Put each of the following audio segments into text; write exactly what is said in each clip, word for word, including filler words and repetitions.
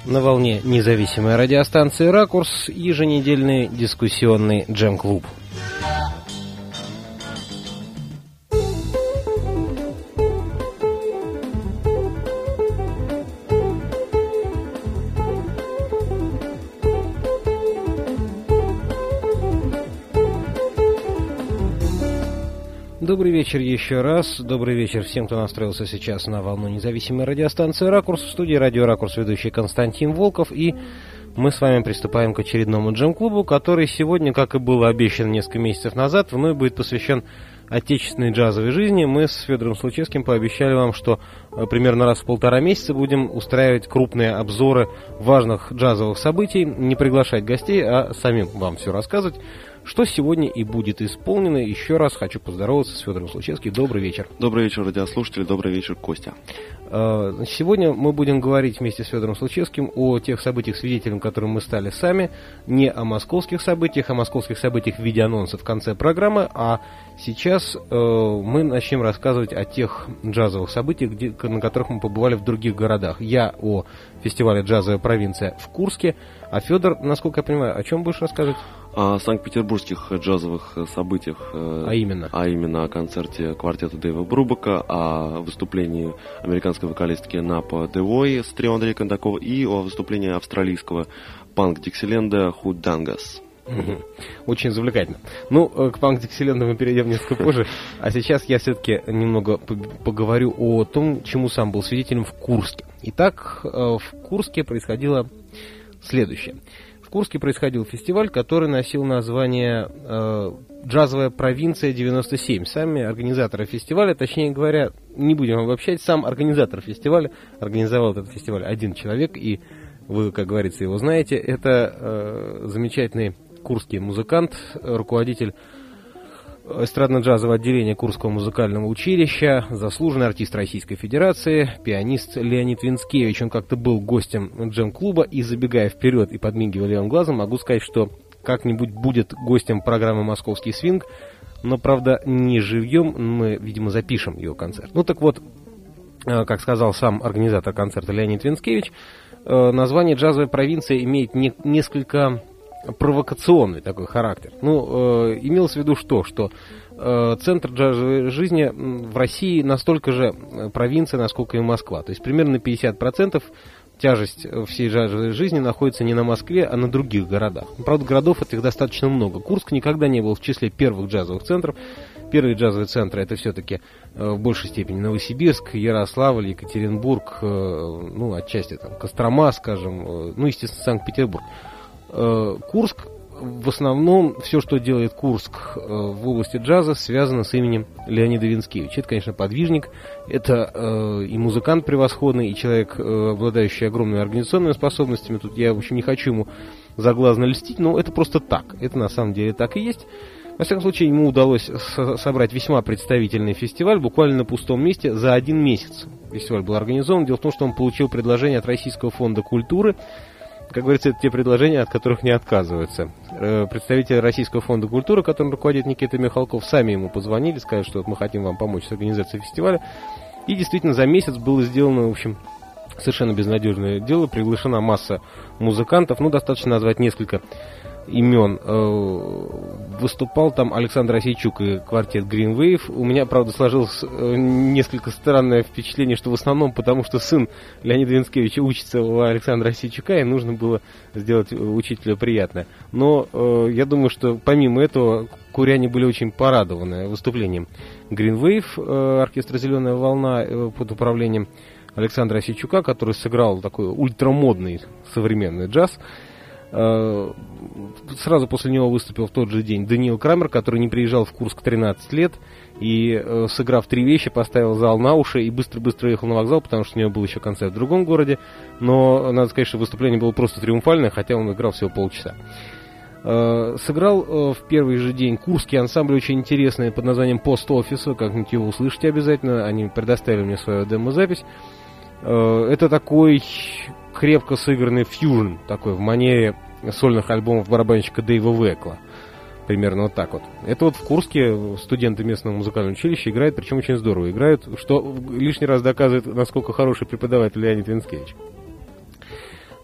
На волне независимой радиостанции «Ракурс» еженедельный дискуссионный джем-клуб. Добрый вечер еще раз. Добрый вечер всем, кто настроился сейчас на волну независимой радиостанции «Ракурс». В студии радио «Ракурс» ведущий Константин Волков. И мы с вами приступаем к очередному джем-клубу, который сегодня, как и было обещано несколько месяцев назад, вновь будет посвящен отечественной джазовой жизни. Мы с Федором Случевским пообещали вам, что примерно раз в полтора месяца будем устраивать крупные обзоры важных джазовых событий, не приглашать гостей, а самим вам все рассказывать. Что сегодня и будет исполнено. Еще раз хочу поздороваться с Федором Случевским. Добрый вечер. Добрый вечер, радиослушатели. Добрый вечер, Костя. Сегодня мы будем говорить вместе с Федором Случевским о тех событиях, свидетелем которым мы стали сами. Не о московских событиях, о московских событиях в виде анонса в конце программы. А сейчас мы начнем рассказывать о тех джазовых событиях, где, на которых мы побывали в других городах. Я о фестивале «Джазовая провинция» в Курске. А Федор, насколько я понимаю, о чем будешь рассказывать? О санкт-петербургских джазовых событиях. А именно? А именно о концерте квартета Дэйва Брубака, о выступлении американской вокалистки Напа Девой с трио Андрея Кондакова и о выступлении австралийского панк-диксиленда Худангас. Угу. Очень завлекательно. Ну, к панк-диксиленду мы перейдем несколько позже. А сейчас я все-таки немного поговорю о том, чему сам был свидетелем в Курске. Итак, в Курске происходило следующее. В Курске происходил фестиваль, который носил название э, «Джазовая провинция девяносто семь». Сами организаторы фестиваля, точнее говоря, не будем обобщать, сам организатор фестиваля, организовал этот фестиваль один человек, и вы, как говорится, его знаете. Это э, замечательный курский музыкант, руководитель эстрадно-джазового отделения Курского музыкального училища, заслуженный артист Российской Федерации, пианист Леонид Винскевич. Он как-то был гостем джем-клуба, и, забегая вперед и подмигивая левым глазом, могу сказать, что как-нибудь будет гостем программы «Московский свинг», но, правда, не живьем, мы, видимо, запишем его концерт. Ну так вот, как сказал сам организатор концерта Леонид Винскевич, название «Джазовая провинция» имеет не, несколько провокационный такой характер. Ну, э, имелось в виду что? Что э, центр джазовой жизни в России настолько же провинция, насколько и Москва. То есть примерно пятьдесят процентов тяжесть всей джазовой жизни находится не на Москве, а на других городах. Правда, городов этих достаточно много. Курск никогда не был в числе первых джазовых центров. Первые джазовые центры — это все-таки э, в большей степени Новосибирск, Ярославль, Екатеринбург, э, ну, отчасти там Кострома, скажем, э, ну, естественно, Санкт-Петербург. Курск, в основном, все, что делает Курск в области джаза, связано с именем Леонида Винскевича. Это, конечно, подвижник, это э, и музыкант превосходный, и человек, э, обладающий огромными организационными способностями. Тут я, в общем, не хочу ему заглазно льстить, но это просто так. Это на самом деле так и есть. Во всяком случае, ему удалось со- собрать весьма представительный фестиваль буквально на пустом месте за один месяц. Фестиваль был организован. Дело в том, что он получил предложение от Российского фонда культуры. Как говорится, это те предложения, от которых не отказываются. Представители Российского фонда культуры, которым руководит Никита Михалков, сами ему позвонили, сказали, что вот мы хотим вам помочь с организацией фестиваля. И действительно, за месяц было сделано, в общем, совершенно безнадежное дело. Приглашена масса музыкантов, ну, достаточно назвать несколько имен. Выступал там Александр Осейчук и квартет Green Wave. У меня, правда, сложилось несколько странное впечатление, что в основном потому, что сын Леонида Винскевича учится у Александра Осейчука, и нужно было сделать учителю приятное. Но э, я думаю, что помимо этого куряне были очень порадованы выступлением Green Wave, э, оркестра «Зеленая волна» э, под управлением Александра Осейчука, который сыграл такой ультрамодный современный джаз. Сразу после него выступил в тот же день Даниил Крамер, который не приезжал в Курск тринадцать лет, и, сыграв три вещи, поставил зал на уши и быстро-быстро ехал на вокзал, потому что у него был еще концерт в другом городе. Но надо сказать, что выступление было просто триумфальное, хотя он играл всего полчаса. Сыграл в первый же день курский ансамбль очень интересный под названием Post Office. Как-нибудь его услышите обязательно. Они предоставили мне свою демозапись. Это такой крепко сыгранный фьюжн, такой в манере сольных альбомов барабанщика Дэйва Векла. Примерно вот так вот. Это вот в Курске студенты местного музыкального училища играют, причем очень здорово играют, что лишний раз доказывает, насколько хороший преподаватель Леонид Винскевич.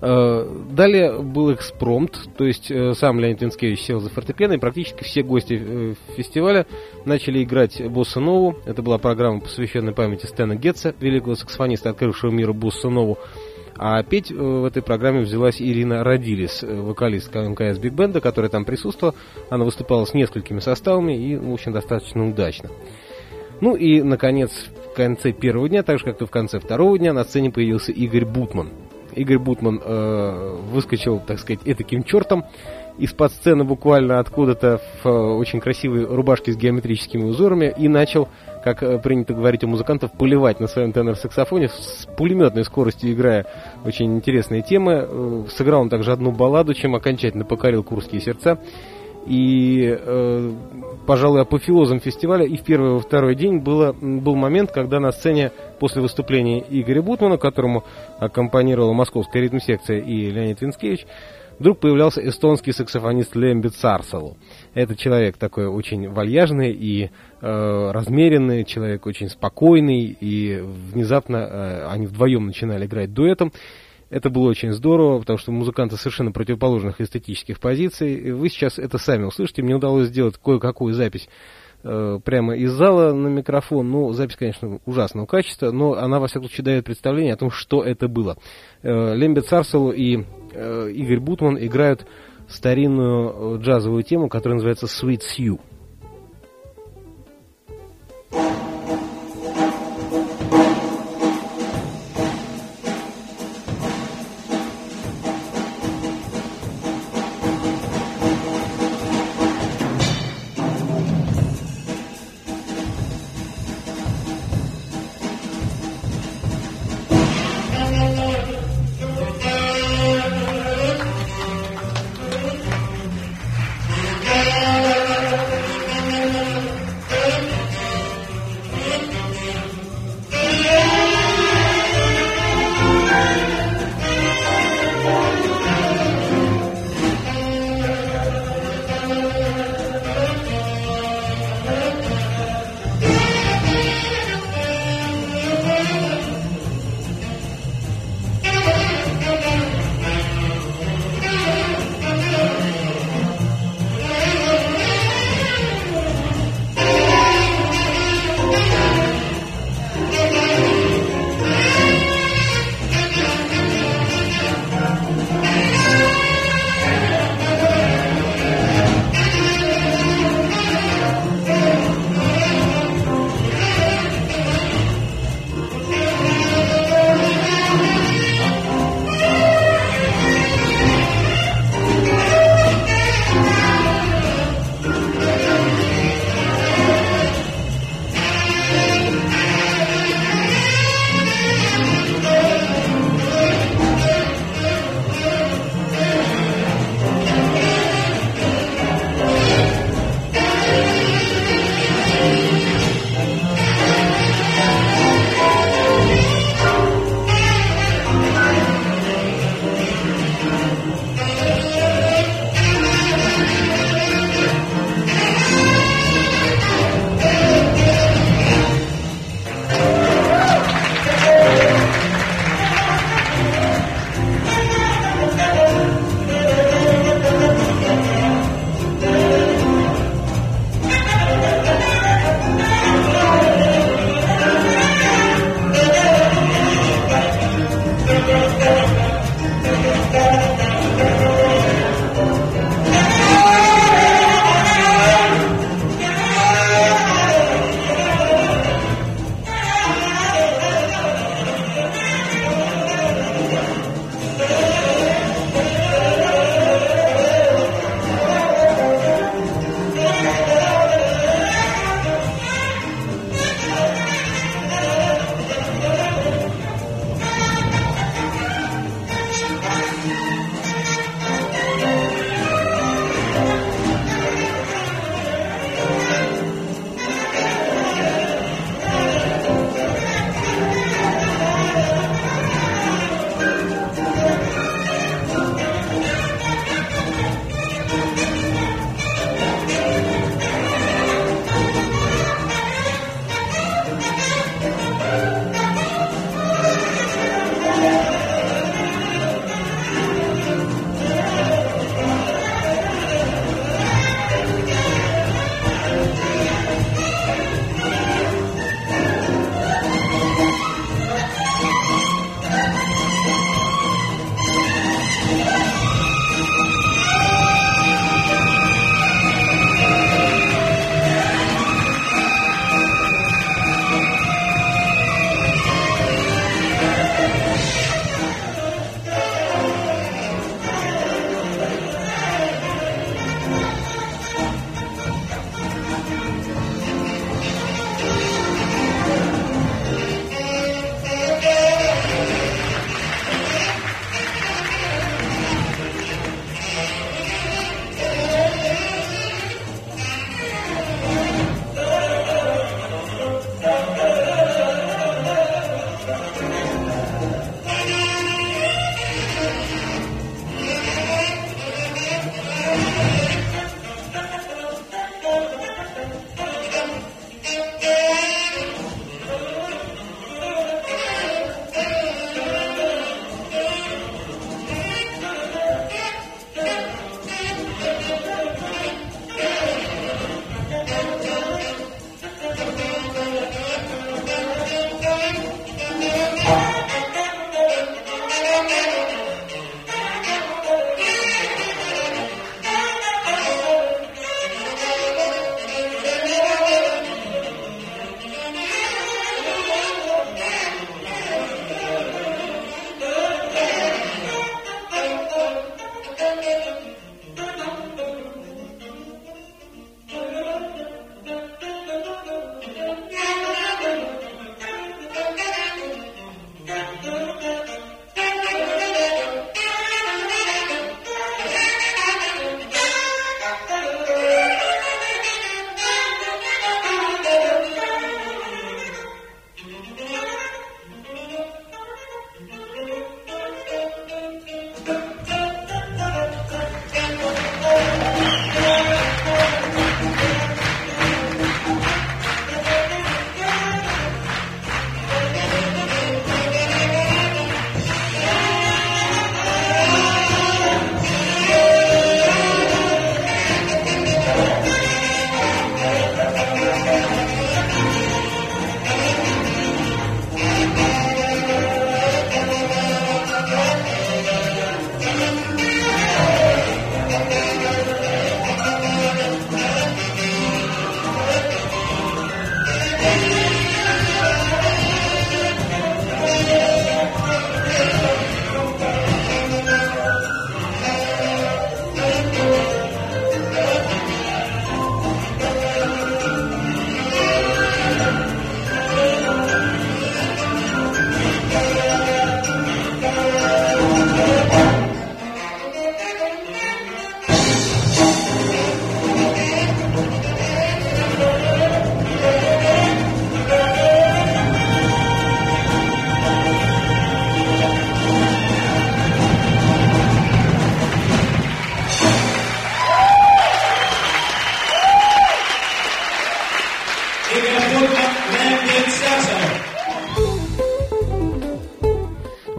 Далее был экспромт, то есть сам Леонид Винскевич сел за фортепиано, и практически все гости фестиваля начали играть босса-нову. Это была программа, посвященная памяти Стэна Гетца, великого саксофониста, открывшего миру босса-нову. А петь в этой программе взялась Ирина Радилис, вокалистка эм ка эс Биг Бенда, которая там присутствовала. Она выступала с несколькими составами и, в общем, достаточно удачно. Ну и, наконец, в конце первого дня, так же, как и в конце второго дня, на сцене появился Игорь Бутман. Игорь Бутман э, выскочил, так сказать, этаким чертом из-под сцены буквально откуда-то в э, очень красивой рубашке с геометрическими узорами и начал, как э, принято говорить у музыкантов, поливать на своем тенор-саксофоне с пулеметной скоростью, играя очень интересные темы. Э, сыграл он также одну балладу, чем окончательно покорил курские сердца. И, э, пожалуй, апофеозом фестиваля и в первый, и во второй день было, был момент, когда на сцене после выступления Игоря Бутмана, которому аккомпанировала московская ритм-секция и Леонид Винскевич, вдруг появлялся эстонский саксофонист Лембит Сарсалу. Это человек такой очень вальяжный и э, размеренный, человек очень спокойный, и внезапно э, они вдвоем начинали играть дуэтом. Это было очень здорово, потому что музыканты совершенно противоположных эстетических позиций. Вы сейчас это сами услышите. Мне удалось сделать кое-какую запись э, прямо из зала на микрофон. Ну, запись, конечно, ужасного качества, но она, во всяком случае, дает представление о том, что это было. Э, Лембит Сарсалу и э, Игорь Бутман играют старинную джазовую тему, которая называется «Sweet Sue».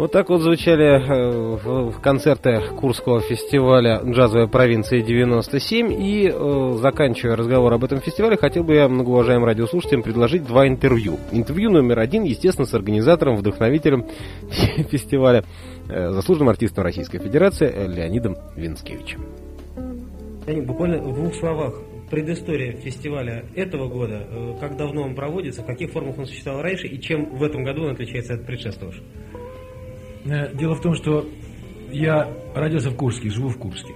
Вот так вот звучали э, концерты Курского фестиваля «Джазовая провинция девяносто семь». И, э, заканчивая разговор об этом фестивале, хотел бы я многоуважаемым радиослушателям предложить два интервью. Интервью номер один, естественно, с организатором, вдохновителем фестиваля, э, заслуженным артистом Российской Федерации Леонидом Винскевичем. Леонид, буквально в двух словах. Предыстория фестиваля этого года, как давно он проводится, в каких формах он существовал раньше и чем в этом году он отличается от предшествовавшего? Дело в том, что я родился в Курске, живу в Курске.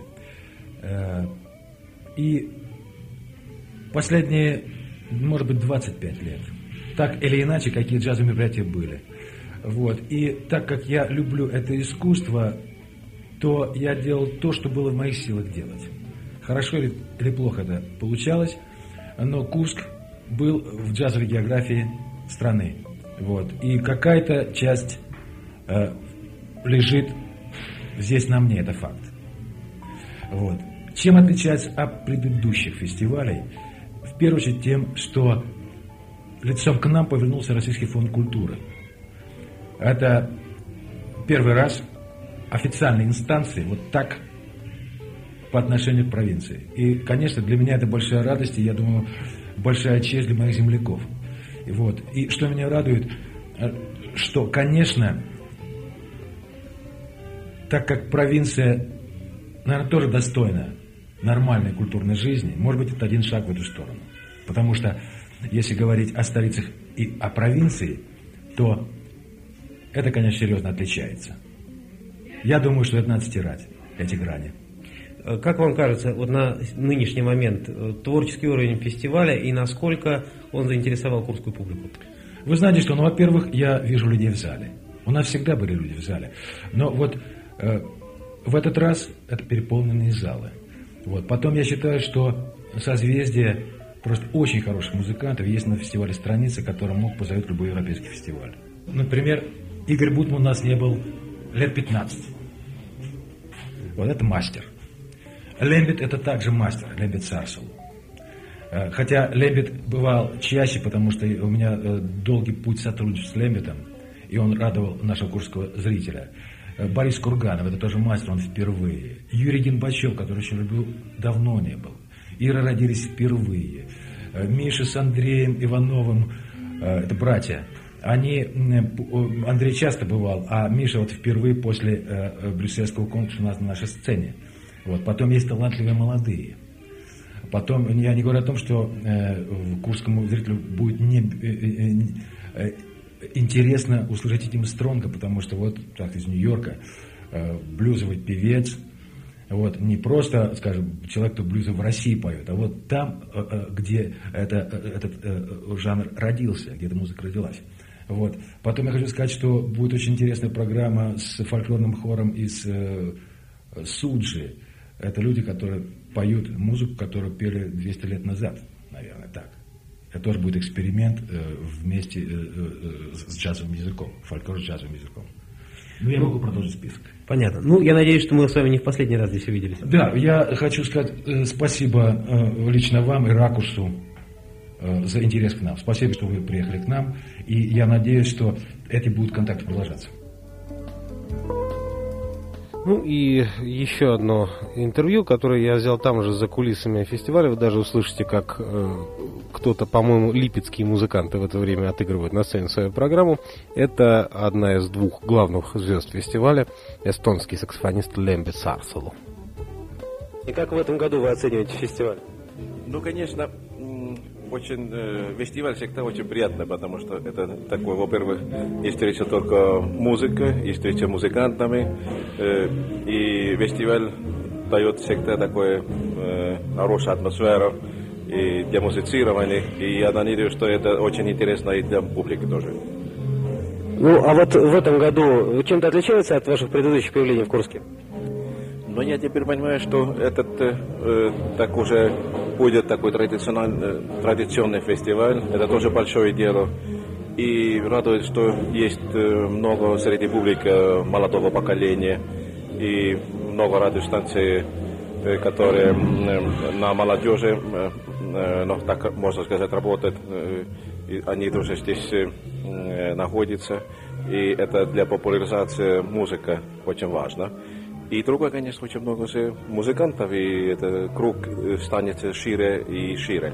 И последние, может быть, двадцать пять лет, так или иначе, какие джазовые мероприятия были. Вот. И так как я люблю это искусство, то я делал то, что было в моих силах делать. Хорошо или, или плохо это получалось, но Курск был в джазовой географии страны. Вот. И какая-то часть э, лежит здесь на мне, это факт. Вот. Чем отличается от предыдущих фестивалей? В первую очередь тем, что лицом к нам повернулся Российский фонд культуры. Это первый раз официальные инстанции вот так по отношению к провинции. И, конечно, для меня это большая радость, и, я думаю, большая честь для моих земляков. И, вот. И что меня радует, что, конечно, так как провинция, наверное, тоже достойна нормальной культурной жизни, может быть, это один шаг в эту сторону. Потому что, если говорить о столицах и о провинции, то это, конечно, серьезно отличается. Я думаю, что это надо стирать, эти грани. Как вам кажется, вот на нынешний момент творческий уровень фестиваля и насколько он заинтересовал курскую публику? Вы знаете, что, ну, во-первых, я вижу людей в зале. У нас всегда были люди в зале. Но вот э, в этот раз это переполненные залы. Вот. Потом я считаю, что созвездие просто очень хороших музыкантов. Есть на фестивале страницы, которым мог позовет любой европейский фестиваль. Например, Игорь Бутман у нас не был лет пятнадцать. Вот это мастер. Лембит это также мастер, Лембит Сарсел. Хотя Лембит бывал чаще, потому что у меня долгий путь сотрудничества с Лембитом, и он радовал нашего курского зрителя. Борис Курганов, это тоже мастер, он впервые. Юрий Генбачев, который очень любил, давно не был. Ира родились впервые. Миша с Андреем Ивановым, это братья. Они, Андрей часто бывал, а Миша вот впервые после брюссельского конкурса у нас на нашей сцене. Вот. Потом есть талантливые молодые. Потом я не говорю о том, что э, курскому зрителю будет не, э, э, интересно услышать Тима Стронга, потому что вот так из Нью-Йорка э, блюзовый певец, вот, не просто, скажем, человек, кто блюзы в России поет, а вот там, э, э, где это, э, этот э, жанр родился, где эта музыка родилась. Вот. Потом я хочу сказать, что будет очень интересная программа с фольклорным хором из э, Суджи. Это люди, которые поют музыку, которую пели двести лет назад, наверное, так. Это тоже будет эксперимент э, вместе э, э, с джазовым языком, фольклор с джазовым языком. Ну, я могу продолжить список. Понятно. Ну, я надеюсь, что мы с вами не в последний раз здесь увиделись. Да, я хочу сказать э, спасибо э, лично вам и Ракурсу э, за интерес к нам. Спасибо, что вы приехали к нам. И я надеюсь, что эти будут контакты продолжаться. Ну и еще одно интервью, которое я взял там же за кулисами фестиваля. Вы даже услышите, как э, кто-то, по-моему, липецкие музыканты в это время отыгрывают на сцене свою программу. Это одна из двух главных звезд фестиваля, эстонский саксофонист Лембит Сарсел. И как в этом году вы оцениваете фестиваль? Ну, конечно, очень э, фестиваль всегда очень приятно, потому что это такой, во-первых, есть встреча только музыка, есть встреча с музыкантами, э, и фестиваль дает всегда такую э, хорошую атмосферу и для музицирования, и я надеюсь, что это очень интересно и для публики тоже. Ну, а вот в этом году чем-то отличается от ваших предыдущих появлений в Курске? Но я теперь понимаю, что этот э, так уже будет такой традиционный, традиционный фестиваль. Это тоже большое дело. И радует, что есть много среди публики молодого поколения. И много радиостанций, которые на молодежи, ну, так можно сказать, работают. И они тоже здесь находятся. И это для популяризации музыки очень важно. И другое, конечно, очень много же музыкантов, и этот круг станет шире и шире.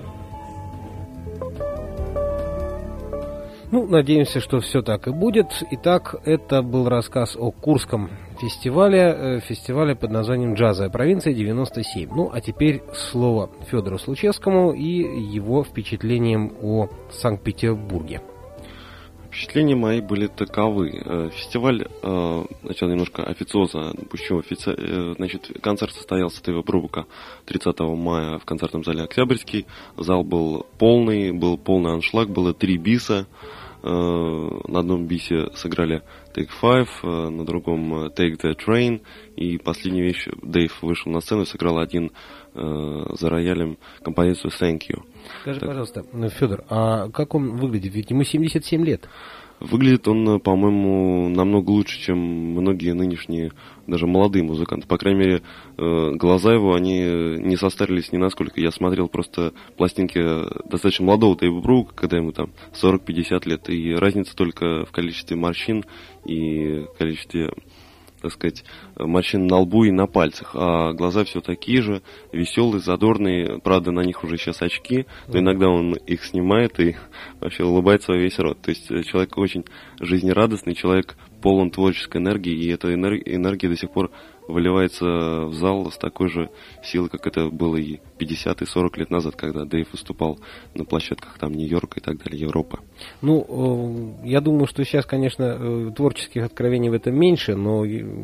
Ну, надеемся, что все так и будет. Итак, это был рассказ о Курском фестивале, фестивале под названием «Джазовая провинция девяносто семь». Ну, а теперь слово Федору Случевскому и его впечатлениям о Санкт-Петербурге. Впечатления мои были таковы. Фестиваль, начал немножко официоза, пущу офици... Значит, концерт состоялся Дэйва Брубака тридцатого мая в концертном зале «Октябрьский». Зал был полный, был полный аншлаг, было три биса. На одном бисе сыграли Take Five, на другом Take the Train. И последнюю вещь, Дэйв вышел на сцену и сыграл один за роялем композицию Thank You. Скажи, так. пожалуйста, Федор, а как он выглядит? Ведь ему семьдесят семь лет. Выглядит он, по-моему, намного лучше, чем многие нынешние, даже молодые музыканты. По крайней мере, глаза его, они не состарились ни насколько. Я смотрел просто пластинки достаточно молодого Дэйва Брука, когда ему там сорок-пятьдесят лет. И разница только в количестве морщин и количестве, так сказать, морщин на лбу и на пальцах. А глаза все такие же, веселые, задорные. Правда, на них уже сейчас очки, но иногда он их снимает и вообще улыбается во весь рот. То есть человек очень жизнерадостный, человек полон творческой энергии, и эта энергия до сих пор выливается в зал с такой же силой, как это было и пятьдесят и сорок лет назад, когда Дэйв выступал на площадках там Нью-Йорка и так далее, Европы. Ну, я думаю, что сейчас, конечно, творческих откровений в этом меньше, но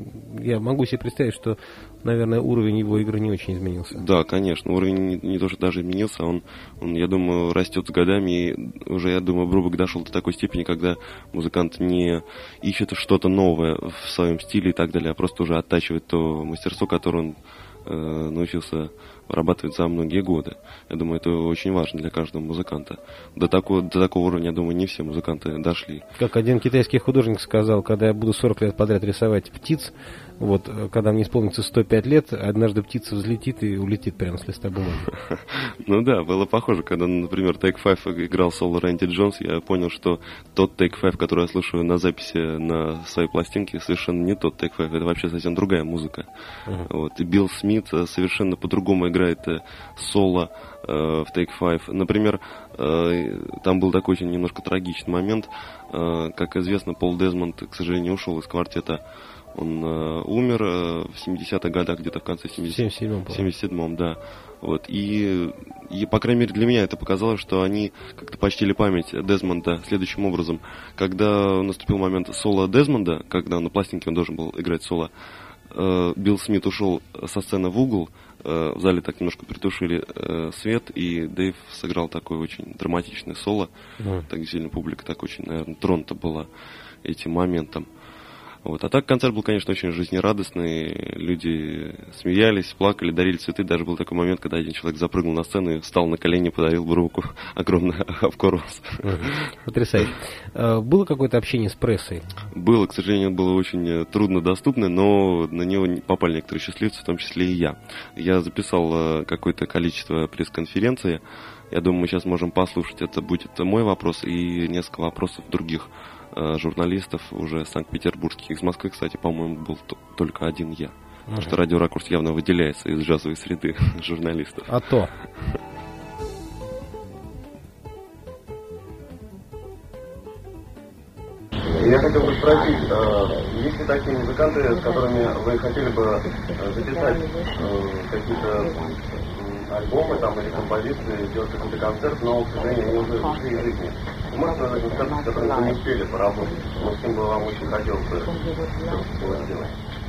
я могу себе представить, что, наверное, уровень его игры не очень изменился. Да, конечно, уровень не, не то, что даже изменился, он, он, я думаю, растет с годами, и уже, я думаю, Брубак дошел до такой степени, когда музыкант не ищет что-то новое в своем стиле и так далее, а просто уже оттачивает то мастерство, которое он э, научился вырабатывать за многие годы. Я думаю, это очень важно для каждого музыканта. До такого, до такого уровня, я думаю, не все музыканты дошли. Как один китайский художник сказал, когда я буду сорок лет подряд рисовать птиц, вот, когда мне исполнится сто пять лет, однажды птица взлетит и улетит прямо с листа бумаги. Ну да, было похоже, когда, например, Take Five играл соло Рэнди Джонс, я понял, что тот Take Five, который я слушаю на записи на своей пластинке, совершенно не тот Take Five, это вообще совсем другая музыка. Uh-huh. Вот. И Билл Смит совершенно по-другому играет соло э, в Take Five. Например, э, там был такой очень немножко трагичный момент. Э, как известно, Пол Дезмонд, к сожалению, ушел из квартета. Он э, умер э, в семидесятых годах, где-то в конце семидесятых. семьдесят седьмом, да. Вот. И, и, по крайней мере, для меня это показалось, что они как-то почтили память Дезмонда следующим образом. Когда наступил момент соло Дезмонда, когда на пластинке он должен был играть соло, э, Билл Смит ушел со сцены в угол, э, в зале так немножко притушили э, свет, и Дэйв сыграл такое очень драматичное соло. Mm. Так сильно публика так очень, наверное, тронута была этим моментом. Вот. А так концерт был, конечно, очень жизнерадостный, люди смеялись, плакали, дарили цветы. Даже был такой момент, когда один человек запрыгнул на сцену и встал на колени, подарил Бруку огромное охапку роз. Потрясающе. Было какое-то общение с прессой? Было, к сожалению, было очень труднодоступно, но на него попали некоторые счастливцы, в том числе и я. Я записал какое-то количество пресс-конференций. Я думаю, мы сейчас можем послушать. Это будет мой вопрос и несколько вопросов других журналистов уже санкт-петербургских. Из Москвы, кстати, по-моему, был т- только один я. Uh-huh. Потому что Радио Ракурс явно выделяется из джазовой среды журналистов. А то. Я хотел бы спросить, есть ли такие музыканты, с которыми вы хотели бы записать какие-то альбомы там, или композиции, сделать какой-то концерт, но, к сожалению, они уже ушли из жизни? Может, назвать музыканты, с которыми вы не успели поработать, но с кем бы вам очень хотелось бы что-то сделать?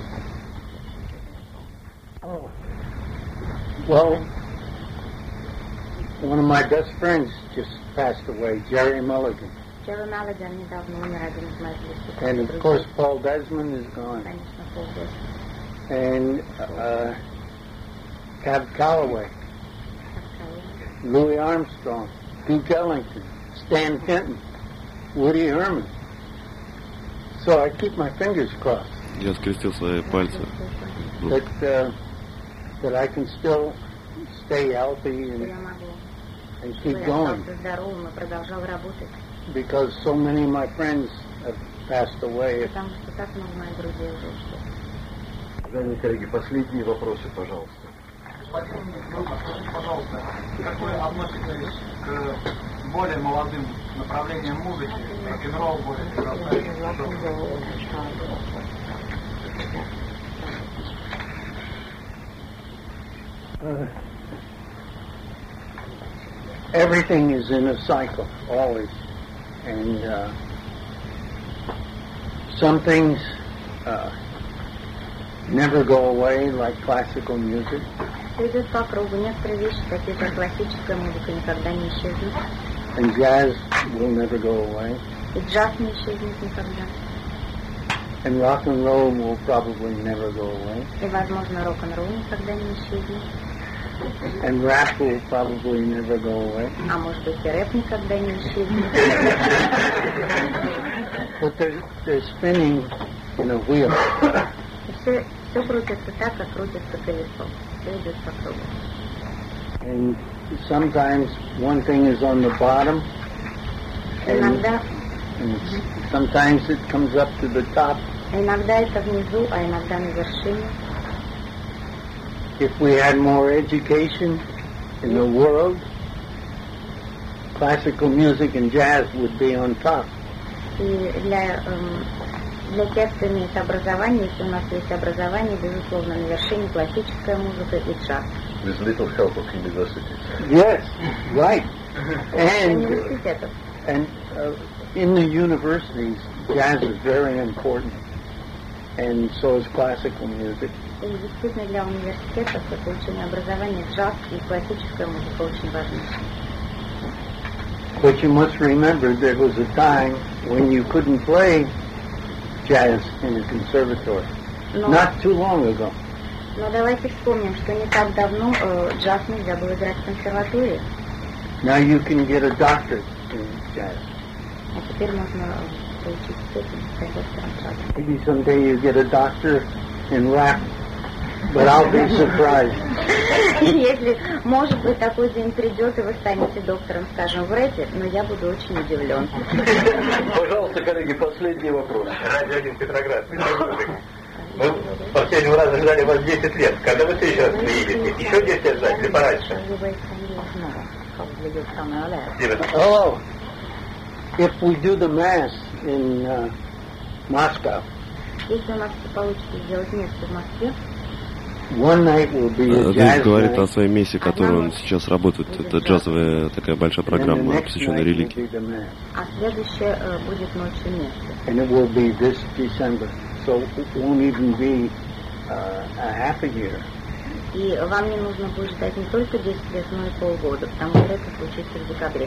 Well, one of my best friends just passed away, Jerry Mulligan. Jerry Mulligan недавно умер, один из моих близких. And of course, Paul Desmond is gone. Конечно, Пол Дезмонд. And uh, Cab Calloway, Louis Armstrong, Duke Ellington, Stan Kenton, Woody Herman. So I keep my fingers crossed. Я скрестил свои пальцы. That, uh, that I can still stay healthy and, and keep going. Because so many of my friends have passed away. Потому что так много моих друзей уже ушло. Уважаемые коллеги, последние вопросы, пожалуйста. Господин Грубов, скажите, пожалуйста, как вы относитесь к более молодым направлениям музыки, рок-н-ролл, более Uh, everything is in a cycle, always. And uh, some things uh, never go away, like classical music. Все идет по кругу. Некоторые вещи, такие как классическая музыка, никогда не исчезнут. And jazz will never go away. И джаз не исчезнет никогда. And rock and roll will probably never go away. И, возможно, рок-н-ролл никогда не исчезнет. And rap will probably never go away. А может быть, и рэп никогда не исчезнет. But they're, they're spinning in a wheel. И все, все крутится так, как крутится колесо. Все идет по кругу. And sometimes one thing is on the bottom. And, Иногда, and sometimes it comes up to the top. иногда это внизу, а иногда на вершине. If we had more education in the world, classical music and jazz would be on top. И для, эм, для тех, кто имеет образование, если у нас есть образование, безусловно, на вершине классическая музыка и джаз. With little help of universities. Yes, right. And, Университетов. and uh, in the universities, jazz is very important. And so is classical music. И действительно для университетов это получение образования, джаз и классическая музыка очень важны. But you must remember there was a time when you couldn't play jazz in a conservatory. Но, Not too long ago. но давайте вспомним, что не так давно э, джаз нельзя было играть в консерватории, Now you can get a doctorate in jazz. а теперь можно э, получить степень, стать доктором джаза. Maybe someday you get a doctor in rap, but I'll be surprised. Если, может быть, такой день придет, и вы станете доктором, скажем, в рэпе, но я буду очень удивлен. Пожалуйста, коллеги, последний вопрос. Радио один Петроград. Мы последнего раза ждали вас десять лет. Когда вы в следующий раз приедете? Еще десять лет ждать или пораньше? Oh, if we do the mass in uh, Moscow, Если у нас получится сделать место в Москве, one night will be a Дэйв jazz говорит о night, своей мессе, которую он сейчас работает. Это джазовая такая большая and the программа, next посвященная night will религии. be the mass. а следующее э, будет ночью место. And it will be this December, so it won't even be uh, a half a year. И вам не нужно будет ждать не только десять лет, но и полгода, потому что это случится в декабре.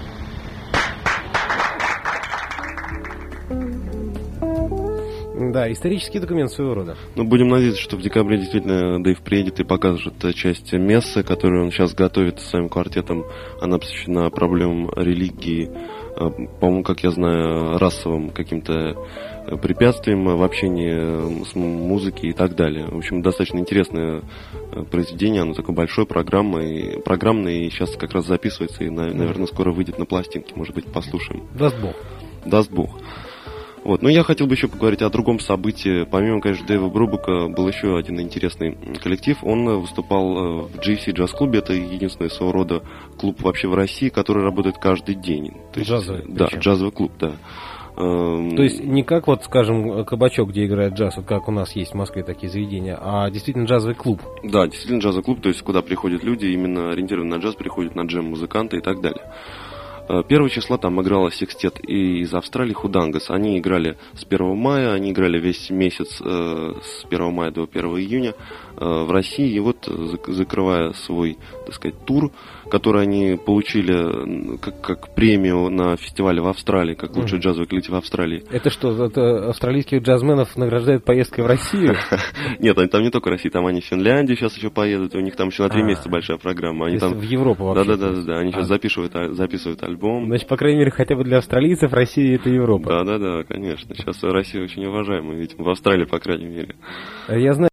Да, исторический документ своего рода. Ну, будем надеяться, что в декабре действительно Дэйв приедет и покажет часть мессы, которую он сейчас готовит со своим квартетом. Она посвящена проблемам религии, по-моему, как я знаю, расовым каким-то препятствиям в общении с музыкой и так далее. В общем, достаточно интересное произведение, оно такое большое, программное, программное, и сейчас как раз записывается, и, наверное, скоро выйдет на пластинке, может быть, послушаем. Даст Бог. Даст Бог. Вот. Но я хотел бы еще поговорить о другом событии. Помимо, конечно, Дэйва Брубака, был еще один интересный коллектив. Он выступал в джи си джаз-клубе. Это единственный своего рода клуб вообще в России, который работает каждый день. То есть, джазовый. Да, причем. джазовый клуб, да. То есть не как вот, скажем, кабачок, где играет джаз, вот как у нас есть в Москве такие заведения, а действительно джазовый клуб. Да, действительно джазовый клуб, то есть куда приходят люди, именно ориентированные на джаз, приходят на джем-музыканты и так далее. Первого числа там играла секстет из Австралии Худангас. Они играли с первого мая, они играли весь месяц э, с первого мая до первого июня э, в России. И вот, закрывая свой, так сказать, тур, который они получили как, как премию на фестивале в Австралии, как лучший джазовый коллектив в Австралии. Это что, это австралийских джазменов награждают поездкой в Россию? Нет, они там не только Россия, там они в Финляндию сейчас еще поедут, у них там еще на три месяца большая программа. Они там в Европу вообще. Да-да-да, они сейчас записывают, записывают альбом. Значит, по крайней мере, хотя бы для австралийцев Россия — это Европа. Да-да-да, конечно. Сейчас Россия очень уважаемая, видимо, в Австралии, по крайней мере. Я знаю.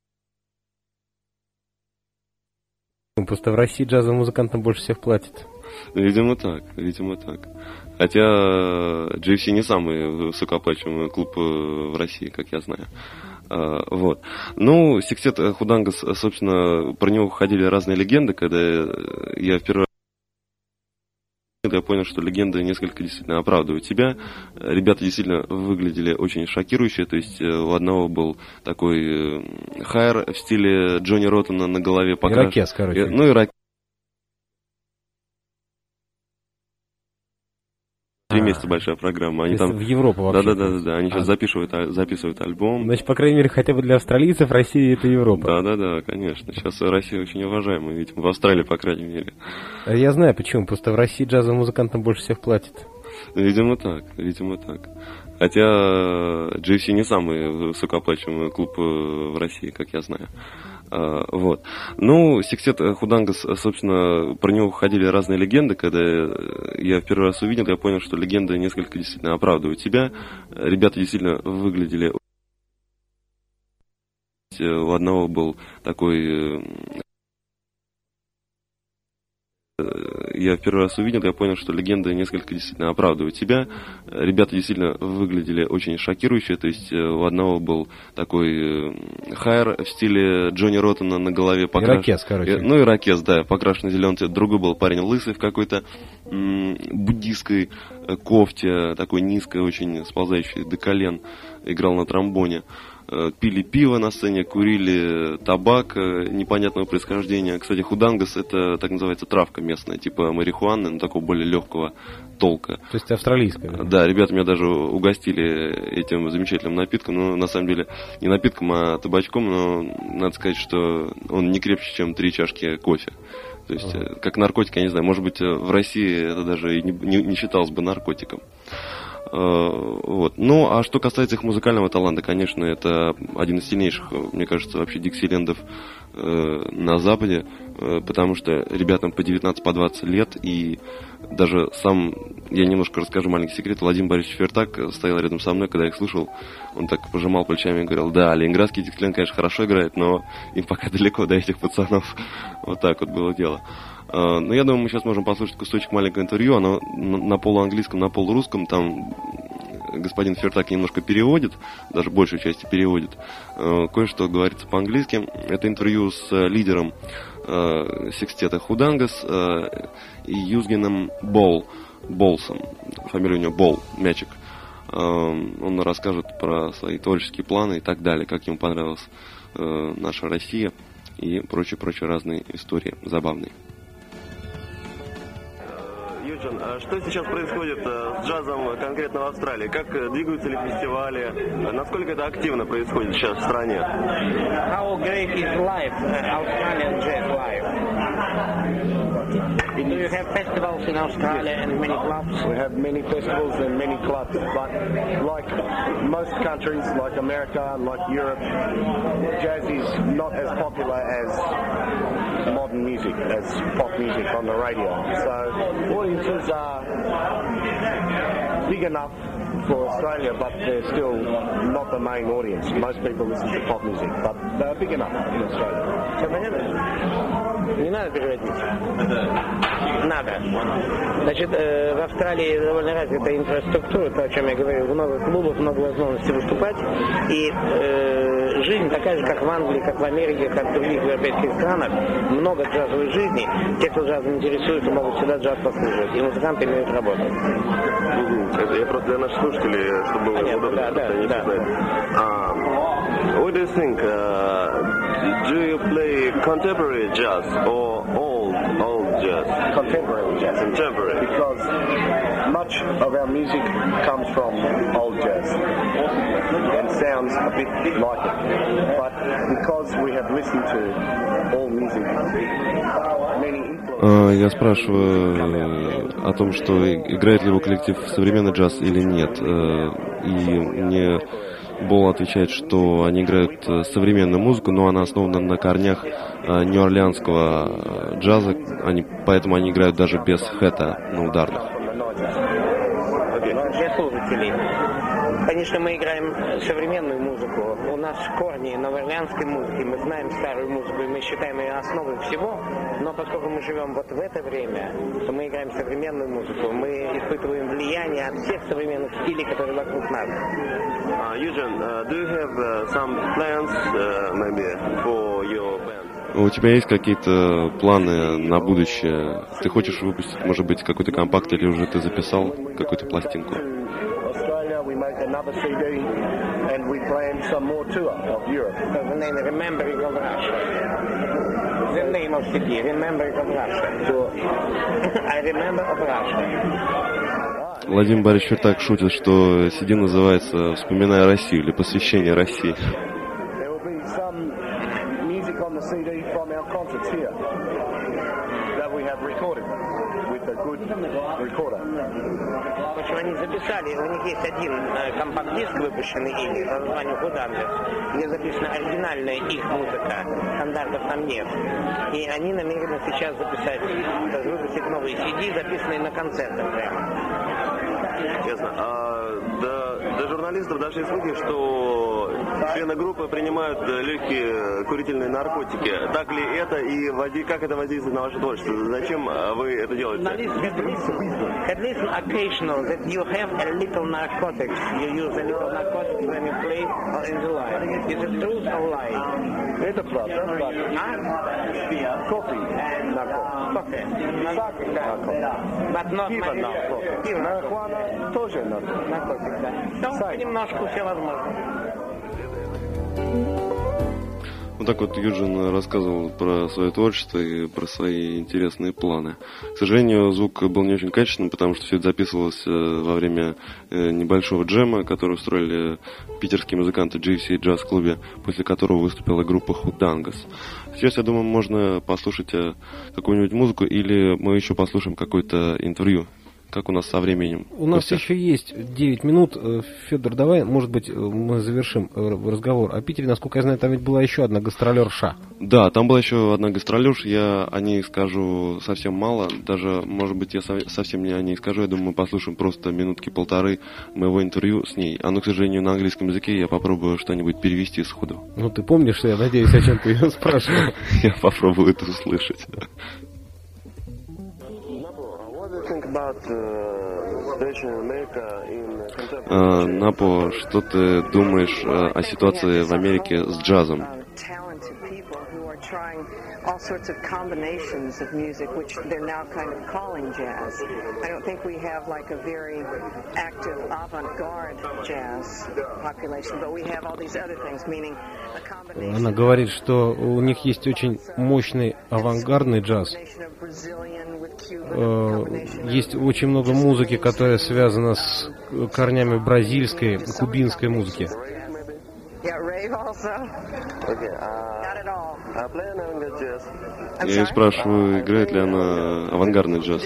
Просто в России джазовым музыкантам больше всех платят. Видимо так, видимо так. Хотя джи эф си не самый высокооплачиваемый клуб в России, как я знаю. Вот. Ну, секстет Худангас, собственно, про него ходили разные легенды, когда я впервые я понял, что легенды несколько действительно оправдывают себя. Ребята действительно выглядели очень шокирующе. То есть у одного был такой хайр в стиле Джонни Роттена на голове. Покраш... Ирокез, короче. Ну, ирокез. Три месяца большая программа. Они там... В Европу вообще. Да-да-да, они сейчас а. записывают, записывают альбом. Значит, по крайней мере, хотя бы для австралийцев Россия — это Европа. Да-да-да, конечно. Сейчас Россия очень уважаемая, видимо, в Австралии, по крайней мере. Я знаю почему, просто в России джазовым музыкантам больше всех платят. Видимо так, видимо так. Хотя джи эф си не самый высокооплачиваемый клуб в России, как я знаю. Вот. Ну, секстет Худангас, собственно, про него ходили разные легенды. Когда я в первый раз увидел, я понял, что легенды несколько действительно оправдывают себя. Ребята действительно выглядели... У одного был такой... Я в первый раз увидел, я понял, что легенды несколько действительно оправдывают себя. Ребята действительно выглядели очень шокирующе. То есть у одного был такой хайр в стиле Джонни Роттена на голове. Покраш... Ирокез, короче. Ну, ирокез, да, покрашенный зеленый цвет. Другой был парень лысый в какой-то м- буддийской кофте, такой низкой, очень сползающей до колен. Играл на тромбоне. Пили пиво на сцене, курили табак непонятного происхождения. Кстати, худангас — это так называется травка местная, типа марихуаны, но такого более легкого толка. То есть австралийская? Да, ребята меня даже угостили этим замечательным напитком. Ну, на самом деле, не напитком, а табачком, но надо сказать, что он не крепче, чем три чашки кофе. То есть, uh-huh. как наркотик, я не знаю, может быть, в России это даже и не, не, не считалось бы наркотиком. Вот. Ну, а что касается их музыкального таланта, конечно, это один из сильнейших, мне кажется, вообще диксилендов э, на Западе, э, потому что ребятам по девятнадцать, по двадцать лет, и даже сам, я немножко расскажу маленький секрет, Владимир Борисович Фертак стоял рядом со мной, когда я их слушал, он так пожимал плечами и говорил: да, ленинградский диксиленд, конечно, хорошо играет, но им пока далеко до этих пацанов. Вот так вот было дело. Но я думаю, мы сейчас можем послушать кусочек маленького интервью. Оно на полуанглийском, на полурусском. Там господин Фертак немножко переводит, даже большую часть переводит. Кое-что говорится по-английски. Это интервью с лидером секстета Худангас и Юзгеном Бол, Болсом. Фамилия у него Бол, мячик. Он расскажет про свои творческие планы и так далее, как ему понравилась наша Россия и прочие-прочие разные истории забавные. Юджин, а что сейчас происходит с джазом конкретно в Австралии? Как двигаются ли фестивали? Насколько это активно происходит сейчас в стране? How great is life, Australian jazz life? Do you have festivals in Australia and many clubs? We have many festivals and many clubs, but like most countries, like America, like Europe, jazz is not as popular as modern music, as pop music on the radio. So audiences are big enough for Australia, but they're still not the main audience. Most people listen to pop music, but they're big enough in Australia. Все понятно? Не надо переводить. Надо. Значит, э, в Австралии довольно развитая инфраструктура, то, о чем я говорил, много клубов, много возможностей выступать, и э, жизнь такая же, как в Англии, как в Америке, как в других европейских странах, много джазовой жизни. Те, кто джазом интересуется, могут всегда джаз послушать, и музыканты имеют работу. Это я просто для наших слушателей, чтобы было Понятно, удобно, да, да, да. Um, what do you think? Uh, do you play contemporary jazz or old, old jazz? Contemporary jazz. Contemporary. Because much of our music comes from old jazz and sounds a bit like it. But because we have listened to all music, many influences... Я спрашиваю о том, что играет ли его коллектив в современный джаз или нет. И мне Бол отвечает, что они играют современную музыку, но она основана на корнях нью-орлеанского джаза, они, поэтому они играют даже без хэта на ударных. для слушателей. Конечно, мы играем современную музыку. У нас корни новоорлеанской музыки. Мы знаем старую музыку, и мы считаем ее основой всего. Но поскольку мы живем вот в это время, то мы играем современную музыку. Мы испытываем влияние от всех современных стилей, которые вокруг нас. Uh, Eugene, uh, do you have uh, some plans uh, maybe for your band? У тебя есть какие-то планы на будущее? Ты хочешь выпустить, может быть, какой-то компакт, или уже ты записал какую-то пластинку? We make another C D and we plan some more tour of Europe. So the name is Remembering of Russia. The name of C D, Remembering of Russia. So, I remember of Russia. Владимир Борисович так шутит, что си ди называется «Вспоминая Россию» или «Посвящение России». There will be some music on the C D from our concerts here that we have recorded with a good recorder. В общем, они записали, у них есть один э, компакт-диск, выпущенный ими, под названием «Худангас», где записана оригинальная их музыка, стандартов там нет. И они намерены сейчас записать, даже выпустить новые си ди, записанные на концертах прямо. Ясно. А, до, до журналистов дошли слухи, что члены группы принимают легкие курительные наркотики. Так ли это и води, как это воздействует на ваше творчество? Зачем вы это делаете? At least occasional that you have a little narcotics. You use a little narcotics when you play or in the live. Is it truth or lie? Это правда. А? Кофе. Кофе. But not наркотик. Марихуана тоже наркотик. Да. Понемножку все возможно. Вот так вот Юджин рассказывал про свое творчество и про свои интересные планы. К сожалению, звук был не очень качественным, потому что все это записывалось во время небольшого джема, который устроили питерские музыканты джи эф си джаз-клубе, после которого выступила группа Худангас. Сейчас, я думаю, можно послушать какую-нибудь музыку, или мы еще послушаем какое-то интервью. Как у нас со временем? У нас Костя? еще есть девять минут. Федор, давай, может быть, мы завершим разговор о Питере. Насколько я знаю, там ведь была еще одна гастролерша. Да, там была еще одна гастролерша. Я о ней скажу совсем мало. Даже, может быть, я совсем не о ней скажу. Я думаю, мы послушаем просто минутки-полторы моего интервью с ней. Оно, к сожалению, на английском языке. Я попробую что-нибудь перевести сходу. Ну, ты помнишь, я надеюсь, о чем ты ее спрашивал? Я попробую это услышать. Напо, что ты думаешь о ситуации в Америке с джазом? all sorts of combinations of music, which they're now kind of calling jazz. I don't think we have like a very active avant-garde jazz population, but we have all these other things, meaning a combination. Она говорит, что у них есть очень мощный авангардный джаз. Есть очень много музыки, которая связана с корнями бразильской, кубинской музыки. Я ее спрашиваю, играет ли она авангардный джаз.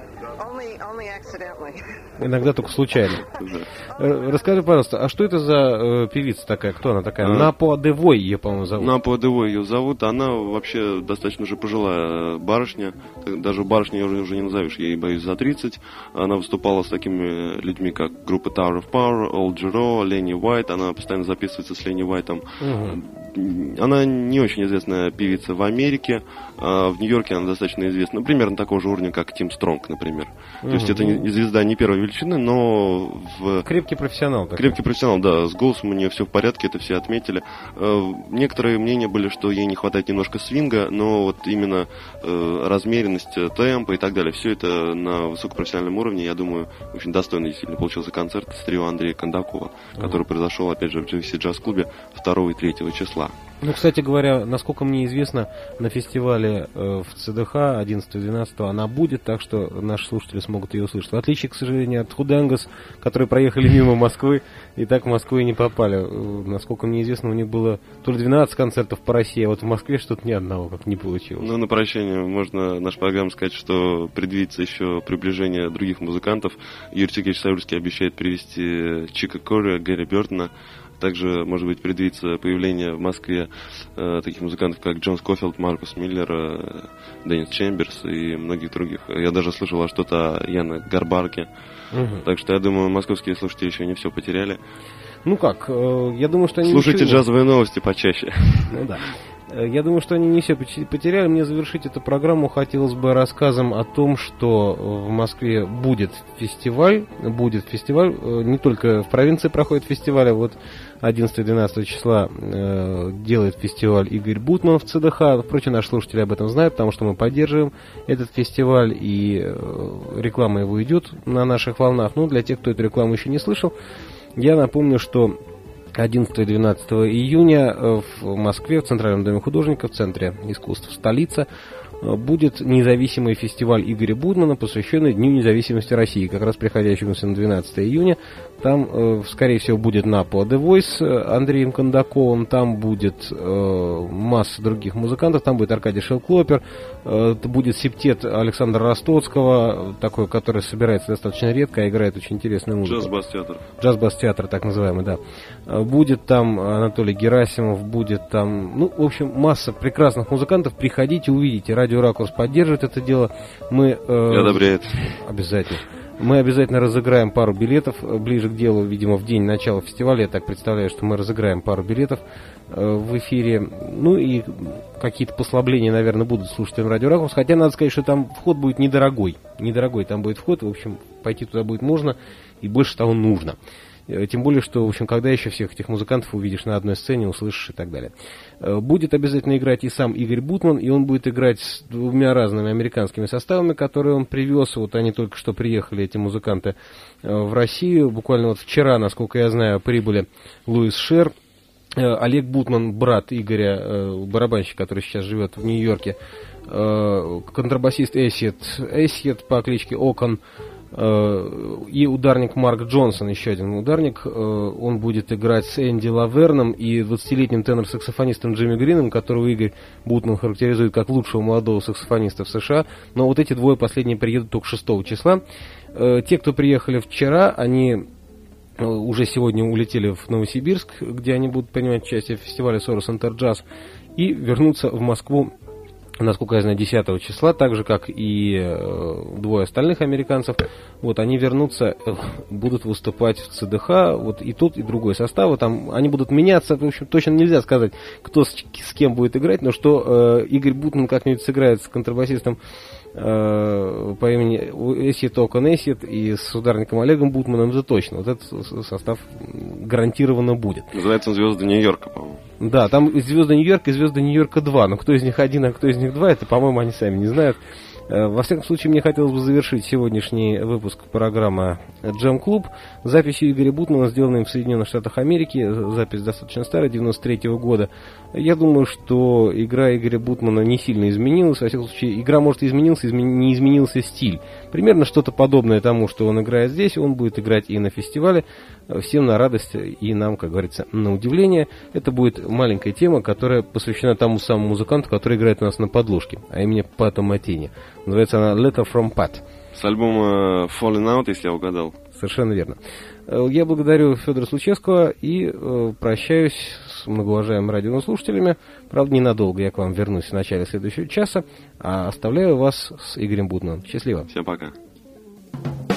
Иногда только случайно. Расскажи, пожалуйста, а что это за э, певица такая? Кто она такая? А, Напо Девой ее, по-моему, зовут. Напо Девой ее зовут. Она вообще достаточно уже пожилая барышня. Даже барышню уже, уже не назовешь, ей, боюсь, за тридцать. Она выступала с такими людьми, как группа Tower of Power, Old Giro, Ленни Уайт. Она постоянно записывается с Ленни Уайтом. Угу. Она не очень известная певица в Америке. А в Нью-Йорке она достаточно известна. Ну, примерно такого же уровня, как Тим Стронг, например. Угу. То есть это не звезда не первой величины, но в... Крепкий профессионал. Такой. Крепкий профессионал, да. С голосом у нее все в порядке, это все отметили. Некоторые мнения были, что ей не хватает немножко свинга, но вот именно размеренность темпа и так далее, все это на высокопрофессиональном уровне, я думаю, очень достойный действительно получился концерт с трио Андрея Кондакова, uh-huh. который произошел, опять же, в джи эф си джаз-клубе второго и третьего числа. Ну, кстати говоря, насколько мне известно, на фестивале э, в ЦДХ одиннадцатого-двенадцатого она будет, так что наши слушатели смогут ее услышать. В отличие, к сожалению, от Худангас, которые проехали мимо Москвы и так в Москву и не попали. Насколько мне известно, у них было то ли двенадцать концертов по России, а вот в Москве что-то ни одного как не получилось. Ну, на прощание можно наша программа сказать, что предвидится еще приближение других музыкантов. Юрий Сергеевич Савельский обещает привезти Чика Корри, Гэри Бёртона, Также, может быть, предвидится появление в Москве э, таких музыкантов, как Джон Скофилд, Маркус Миллер, э, Деннис Чемберс и многих других. Я даже слышал что-то о Яне Гарбарке. Угу. Так что я думаю, московские слушатели еще не все потеряли. Ну как, э, я думаю, что они... Слушайте ничего... джазовые новости почаще. Ну да. Я думаю, что они не все потеряли. Мне завершить эту программу хотелось бы рассказом о том, что в Москве будет фестиваль. Будет фестиваль. Не только в провинции проходит фестиваль, а вот одиннадцатого-двенадцатого числа э, делает фестиваль Игорь Бутман в ЦДХ. Впрочем, наши слушатели об этом знают, потому что мы поддерживаем этот фестиваль, и э, реклама его идет на наших волнах. Но для тех, кто эту рекламу еще не слышал, я напомню, что одиннадцатого-двенадцатого июня в Москве, в Центральном доме художника, в Центре искусств столица, будет независимый фестиваль Игоря Бутмана, посвященный Дню независимости России, как раз приходящемуся на двенадцатого июня. Там, скорее всего, будет Напо The Voice Андреем Кондаковым, там будет масса других музыкантов, там будет Аркадий Шелклопер, будет септет Александра Ростоцкого, такой, который собирается достаточно редко, а играет очень интересную музыку. Джаз-бас-театр. Джаз-бас-театр, так называемый, да. Будет там Анатолий Герасимов, будет там, ну, в общем, масса прекрасных музыкантов. Приходите, увидите. Радио Ракурс поддерживает это дело. Мы... Э, одобряет. Обязательно. Мы обязательно разыграем пару билетов ближе к делу, видимо, в день начала фестиваля. Я так представляю, что мы разыграем пару билетов э, в эфире. Ну и какие-то послабления, наверное, будут слушателям Радио Ракурс. Хотя надо сказать, что там вход будет недорогой. Недорогой там будет вход. В общем, пойти туда будет можно и больше того нужно. Тем более, что, в общем, когда еще всех этих музыкантов увидишь на одной сцене, услышишь и так далее. Будет обязательно играть и сам Игорь Бутман, и он будет играть с двумя разными американскими составами, которые он привез. Вот они только что приехали, эти музыканты, в Россию. Буквально вот вчера, насколько я знаю, прибыли Луис Шер, Олег Бутман, брат Игоря, барабанщик, который сейчас живет в Нью-Йорке, контрабасист Эссиет, Эссиет по кличке Окон, и ударник Марк Джонсон, еще один ударник. Он будет играть с Энди Лаверном и двадцатилетним тенор-саксофонистом Джимми Грином, которого Игорь Бутман характеризует как лучшего молодого саксофониста в США. Но вот эти двое последние приедут только шестого числа. Те, кто приехали вчера, они уже сегодня улетели в Новосибирск, где они будут принимать участие в фестивале Сорос Интерджаз, и вернутся в Москву, насколько я знаю, десятого числа, так же, как и э, двое остальных американцев. Вот, они вернутся, э, будут выступать в ЦДХ, вот и тут, и другой состав. Там они будут меняться, в общем, точно нельзя сказать, кто с, с кем будет играть, но что э, Игорь Бутман как-нибудь сыграет с контрабасистом э, по имени Эссиет Окон Эссиет и с ударником Олегом Бутманом, это точно. Вот этот состав гарантированно будет. Называется он «Звезды Нью-Йорка», по-моему. Да, там «Звезды Нью-Йорка» и «Звезды Нью-Йорка два», но кто из них один, а кто из них два, это, по-моему, они сами не знают. Во всяком случае, мне хотелось бы завершить сегодняшний выпуск программы «Джем Клуб» записью Игоря Бутмана, сделанной в Соединенных Штатах Америки. Запись достаточно старая, девяносто третьего года. Я думаю, что игра Игоря Бутмана не сильно изменилась. Во всяком случае, игра, может, изменилась, измен... не изменился стиль. Примерно что-то подобное тому, что он играет здесь, он будет играть и на фестивале. Всем на радость и нам, как говорится, на удивление. Это будет маленькая тема, которая посвящена тому самому музыканту, который играет у нас на подложке, а именно Пату Матини. Называется она «Letter from Pat». С альбома «Falling Out», если я угадал. Совершенно верно. Я благодарю Федора Случевского и э, прощаюсь с многоуважаемыми радиослушателями. Правда, ненадолго, я к вам вернусь в начале следующего часа, а оставляю вас с Игорем Бутманом. Счастливо. Всем пока.